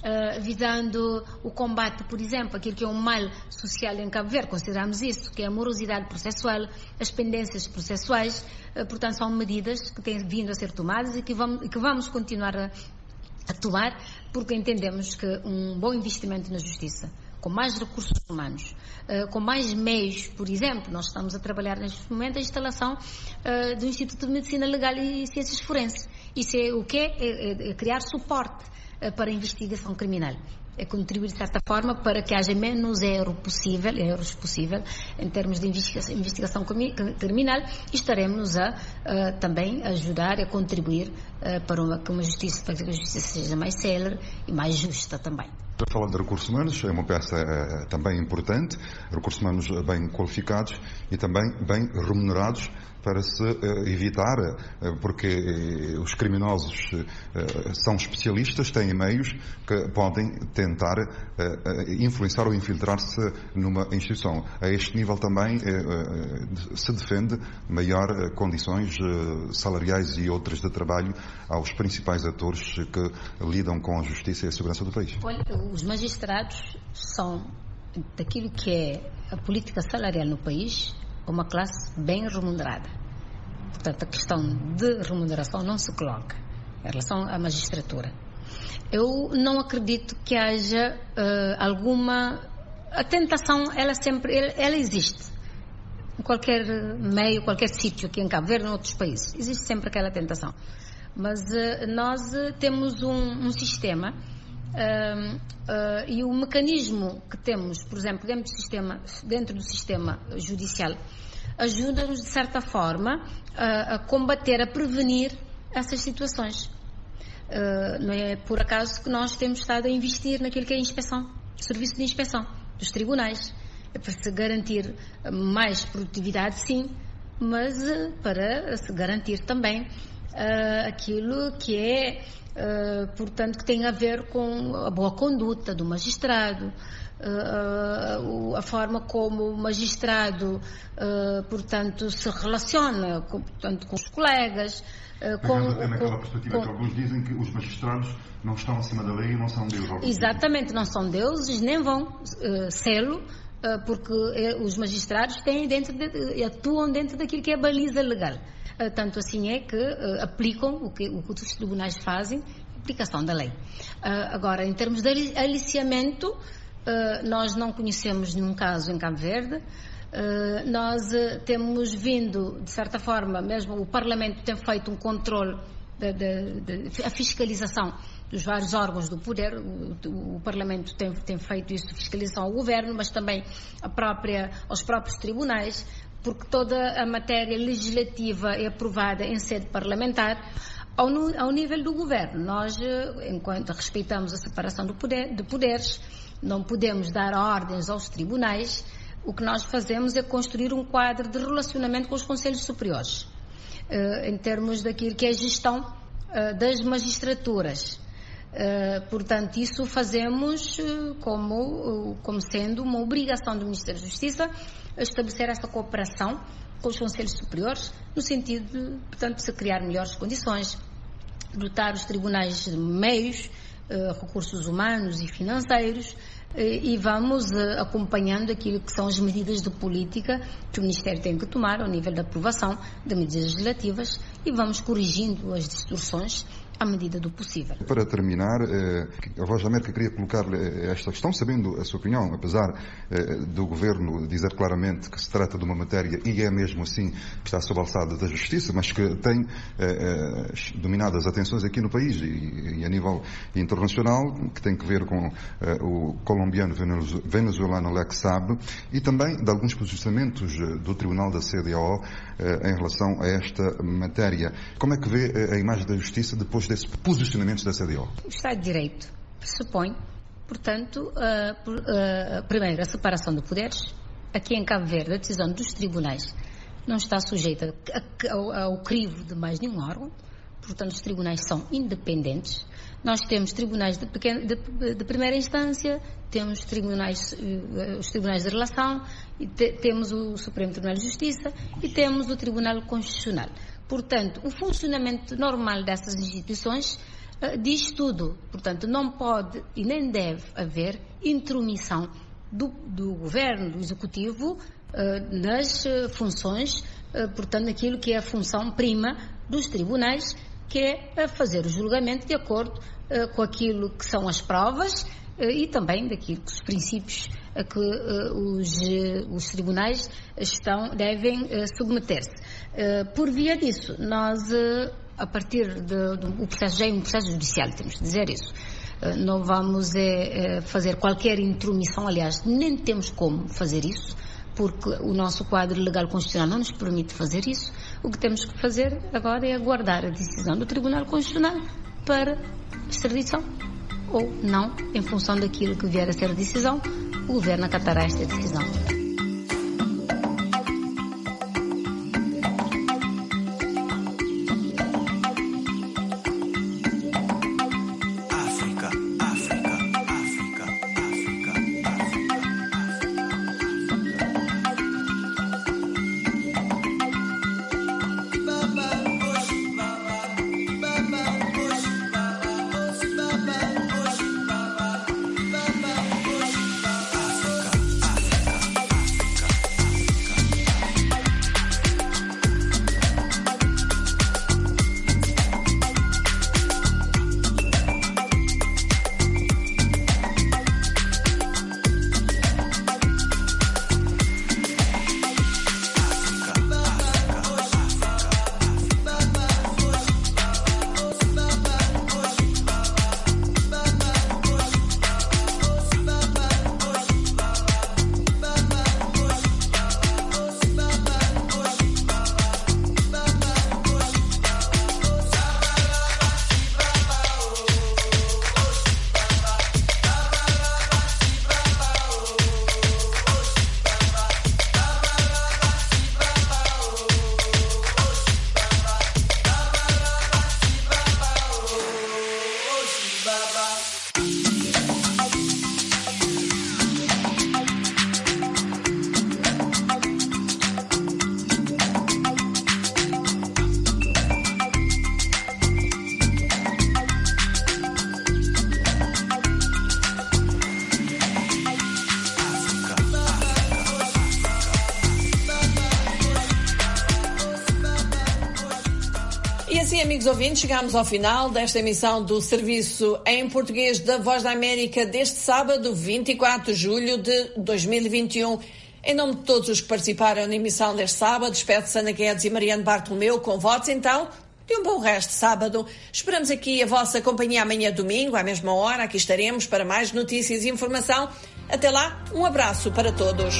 visando o combate, por exemplo, aquilo que é um mal social em Cabo Verde, consideramos isso, que é a morosidade processual, as pendências processuais, portanto são medidas que têm vindo a ser tomadas e que vamos continuar a tomar, porque entendemos que um bom investimento na Justiça, com mais recursos humanos, com mais meios, por exemplo, nós estamos a trabalhar neste momento a instalação do Instituto de Medicina Legal e Ciências Forenses. Isso é o quê? É criar suporte para a investigação criminal. É contribuir de certa forma para que haja menos erros possível em termos de investigação criminal, e estaremos a também ajudar a contribuir para que a justiça seja mais célere e mais justa também. Falando de recursos humanos, é uma peça também importante, recursos humanos bem qualificados e também bem remunerados para se evitar, porque os criminosos são especialistas, têm meios que podem tentar influenciar ou infiltrar-se numa instituição. A este nível também se defende maior condições salariais e outras de trabalho aos principais atores que lidam com a justiça e a segurança do país. Olha, os magistrados são, daquilo que é a política salarial no país, uma classe bem remunerada. Portanto, a questão de remuneração não se coloca em relação à magistratura. Eu não acredito que haja alguma... A tentação, ela existe. Em qualquer meio, qualquer sítio aqui em Cabo Verde, em outros países. Existe sempre aquela tentação. Mas nós temos um sistema e o mecanismo que temos, por exemplo, dentro do sistema judicial, ajuda-nos, de certa forma, a combater, a prevenir essas situações. Não é por acaso que nós temos estado a investir naquilo que é a inspeção, o serviço de inspeção dos tribunais, para se garantir mais produtividade, sim, mas para se garantir também aquilo que é, portanto, que tem a ver com a boa conduta do magistrado, a forma como o magistrado, portanto, se relaciona com os colegas. Naquela perspectiva que alguns dizem que os magistrados não estão acima da lei e não são deuses. Exatamente, não são deuses, nem vão sê-lo, porque os magistrados atuam dentro daquilo que é a baliza legal. Tanto assim é que aplicam o que os tribunais fazem, aplicação da lei. Agora, em termos de aliciamento, nós não conhecemos nenhum caso em Cabo Verde. Nós temos vindo, de certa forma, mesmo o Parlamento tem feito um controle a fiscalização dos vários órgãos do poder. O Parlamento tem feito isso, fiscalização ao Governo, mas também aos próprios tribunais, porque toda a matéria legislativa é aprovada em sede parlamentar. Ao nível do Governo, nós, enquanto respeitamos a separação de poderes, não podemos dar ordens aos tribunais. O que nós fazemos é construir um quadro de relacionamento com os conselhos superiores, em termos daquilo que é a gestão das magistraturas. Portanto, isso fazemos como sendo uma obrigação do Ministério da Justiça estabelecer essa cooperação com os Conselhos Superiores, no sentido de, portanto, se criar melhores condições, dotar os tribunais de meios, recursos humanos e financeiros, e vamos acompanhando aquilo que são as medidas de política que o Ministério tem que tomar ao nível da aprovação de medidas legislativas e vamos corrigindo as distorções à medida do possível. Para terminar, a Voz da América queria colocar-lhe esta questão, sabendo a sua opinião, apesar do Governo dizer claramente que se trata de uma matéria, e é mesmo assim, que está sob a alçada da Justiça, mas que tem dominado as atenções aqui no país e a nível internacional, que tem que ver com o colombiano-venezuelano Lex Saab, e também de alguns posicionamentos do Tribunal da CEDEAO em relação a esta matéria. Como é que vê a imagem da Justiça depois desses posicionamentos da CEDEAO? O Estado de Direito pressupõe, portanto, primeiro, a separação de poderes. Aqui em Cabo Verde, a decisão dos tribunais não está sujeita ao crivo de mais nenhum órgão. Portanto, os tribunais são independentes. Nós temos tribunais de primeira instância, temos os tribunais de relação, e temos o Supremo Tribunal de Justiça e temos o Tribunal Constitucional. Portanto, o funcionamento normal dessas instituições diz tudo. Portanto, não pode e nem deve haver intromissão do Governo, do Executivo, nas funções, portanto, naquilo que é a função prima dos tribunais, que é fazer o julgamento de acordo com aquilo que são as provas e também daquilo que os princípios a que os tribunais devem submeter-se. Por via disso, nós, a partir do processo, já é um processo judicial, temos de dizer isso, não vamos fazer qualquer intromissão, aliás, nem temos como fazer isso, porque o nosso quadro legal constitucional não nos permite fazer isso. O que temos que fazer agora é aguardar a decisão do Tribunal Constitucional para extradição ou não, em função daquilo que vier a ser a decisão, o Governo acatará esta decisão. E assim, amigos ouvintes, chegamos ao final desta emissão do Serviço em Português da Voz da América deste sábado, 24 de julho de 2021. Em nome de todos os que participaram na emissão deste sábado, despede-se Ana Guedes e Mariano Bartolomeu com votos, então, de um bom resto de sábado. Esperamos aqui a vossa companhia amanhã domingo, à mesma hora. Aqui estaremos para mais notícias e informação. Até lá, um abraço para todos.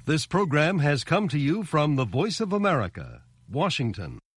This program has come to you from the Voice of America, Washington.